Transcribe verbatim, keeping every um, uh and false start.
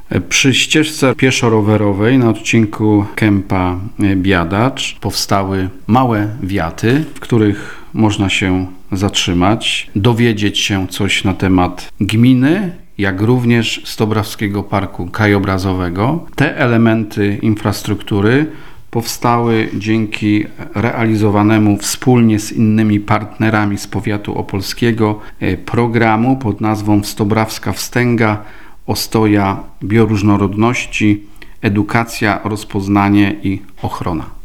Przy ścieżce pieszo-rowerowej na odcinku Kępa-Biadacz powstały małe wiaty, w których można się zatrzymać, dowiedzieć się coś na temat gminy, jak również Stobrawskiego Parku Krajobrazowego. Te elementy infrastruktury powstały dzięki realizowanemu wspólnie z innymi partnerami z powiatu opolskiego programu pod nazwą Stobrawska Wstęga, Ostoja bioróżnorodności, edukacja, rozpoznanie i ochrona.